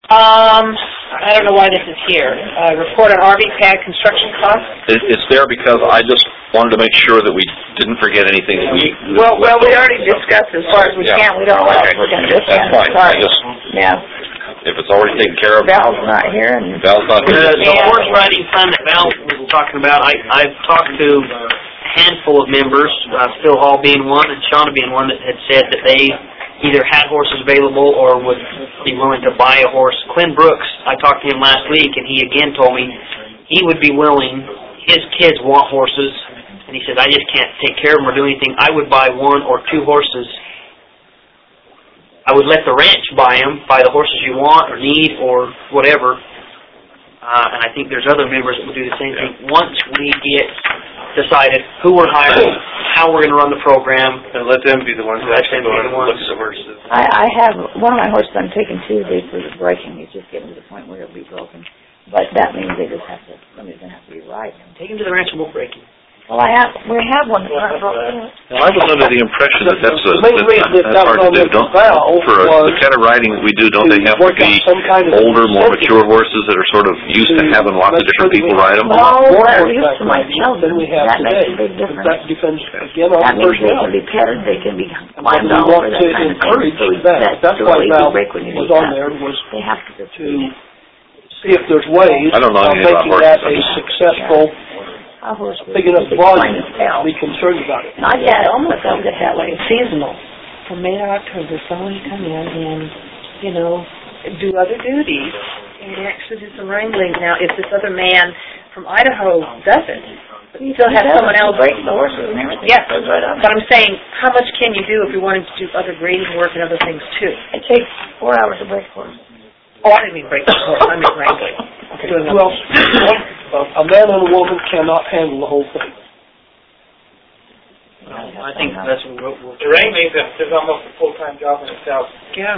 I don't know why this is here. Report on RV pad construction costs. It's there because I just wanted to make sure that we didn't forget anything. Well, we already discussed as far as we can. We don't know what we're going to discuss. That's fine. If it's already taken care of. Val's not here. Val's not here. The horse riding fund that Val was talking about, I've talked to a handful of members, Phil Hall being one and Shauna being one, that had said that they either had horses available or would be willing to buy a horse. Clint Brooks, I talked to him last week, and he again told me he would be willing. His kids want horses, and he said, I just can't take care of them or do anything. I would buy 1 or 2 horses. I would let the ranch buy them, buy the horses you want or need or whatever. And I think there's other members that will do the same thing. Once we get decided who we're hiring, how we're going to run the program. And let them be the ones that actually go and look at the horses. I have one of my horses I'm taking Tuesday for the breaking. He's just getting to the point where he'll be broken. But that means they just have to, somebody's going to have to be riding him. Take him to the ranch and we'll break him. Well, we have one that's not broken. Now, I was under the impression that that's hard to do. For the kind of riding that we do, don't they have to be older, more mature horses that are sort of used to having lots of different people ride them? No, they're used to my children. That makes a big difference. That means they can be petted, they can be climbed all over, that kind of thing. So that's the way you break when you need that. They have to see if there's ways of making that a successful big enough volume to be concerned about it. Not yet, almost felt it that way. Seasonal. From May to October, someone come in and, do other duties and actually do some wrangling. Now, if this other man from Idaho does it, but you still have someone else break the horses and everything. Yes, but I'm saying, how much can you do if you wanted to do other grading work and other things too? It takes 4 hours to break horses. Oh, I didn't mean break the horse. I mean wrangling. Well, a man and a woman cannot handle the whole thing. I think that's what we'll... The wrangling is almost a full-time job in itself. Yeah.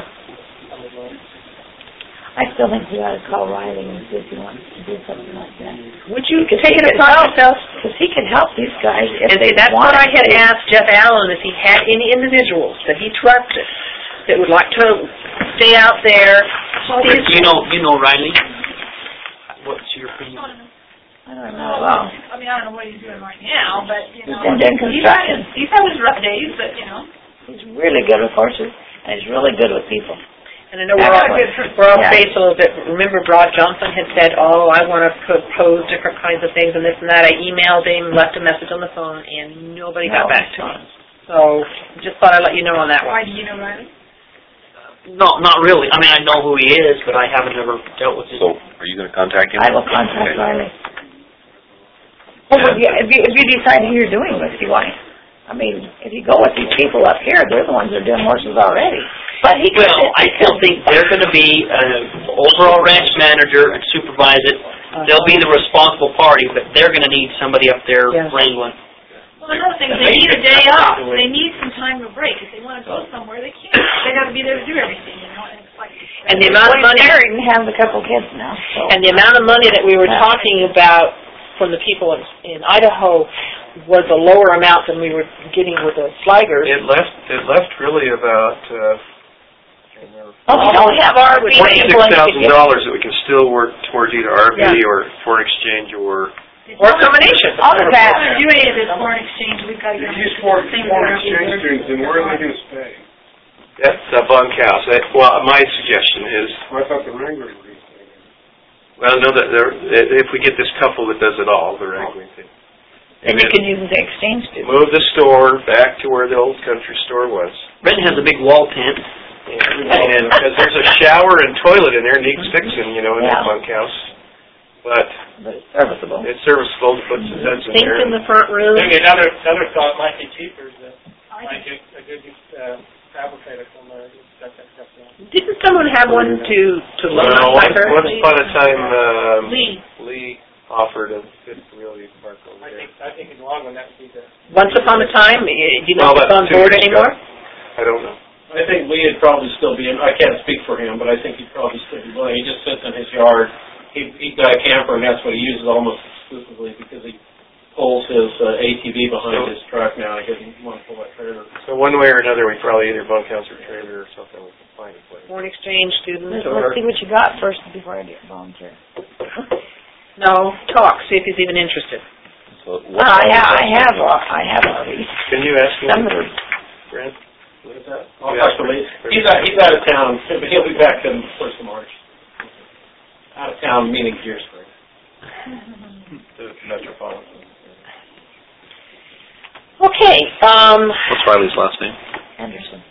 I still think we ought to call Riley and see if he wants to do something like that. Would you take it upon yourself? Because he could help these guys if and they that's what I had asked Jeff Allen, if he had any individuals that he trusted that would like to stay out there. You know Riley? What's your opinion? I don't know. Well, I mean, I don't know what he's doing right now, but, he's been doing construction. He's had his rough days, but, He's really good with horses, and he's really good with people. And I know we're all faced a little bit. Remember, Rod Johnson had said, I want to propose different kinds of things and this and that. I emailed him, left a message on the phone, and nobody got back to him. So, just thought I'd let you know on that one. Why do you know Riley? No, not really. I mean, I know who he is, but I haven't ever dealt with him. So, are you going to contact him? I will contact Riley. Well, if you decide who you're doing with, if you want. I mean, if you go with these people up here, they're the ones that are doing horses already. But I still think they're going to be an overall ranch manager and supervise it. They'll be the responsible party, but they're going to need somebody up there wrangling. Well, another thing is they need a day off. They need some time to break. If they want to go somewhere, they can't. They got to be there to do everything, And it's like, and the amount of money, married and have a couple kids now. So. And the amount of money that we were talking about from the people in Idaho was a lower amount than we were getting with the Sligers. It left really about we don't have RV. $26,000 that we can still work towards either RV or foreign exchange or a combination. All of that. If you do any of this foreign exchange, we've got to get use foreign exchange streams, and where are they going to stay? That's the bunkhouse. Well, my suggestion is. I thought the Wrangler would be staying. Well, no, if we get this couple that does it all, the Wrangling thing. Then you can use the exchange too. Move the store back to where the old country store was. Renton has a big wall tent. And because there's a shower and toilet in there, needs fixing, in that bunkhouse. But it's serviceable. It's serviceable to put some beds in Things there. in the front room. Maybe another thought might be cheaper. Might get a good fabricator from there. Didn't someone have one to loan? Once upon a time, Lee offered a fifth wheel you park over there. I think in the long run that would be the. Once upon a time, do you know if it's on board anymore? I don't know. I think Lee would probably still be in. I can't speak for him, but I think he'd probably still be willing. He just sits in his yard. He's got a camper, and that's what he uses almost exclusively because he pulls his ATV behind his truck now. He doesn't want to pull that trailer. So one way or another, we probably either bunkhouse or trailer or something we can find a place. foreign exchange student. Let's see what you got first before I get volunteer. No, talk. See if he's even interested. So I have already. Can you ask him? Some of them. Brent? What is that? He's out of town, but he'll be back in the 1st of March. Out of town, meaning Gearsburg. The Metropolitan. Okay. What's Riley's last name? Anderson.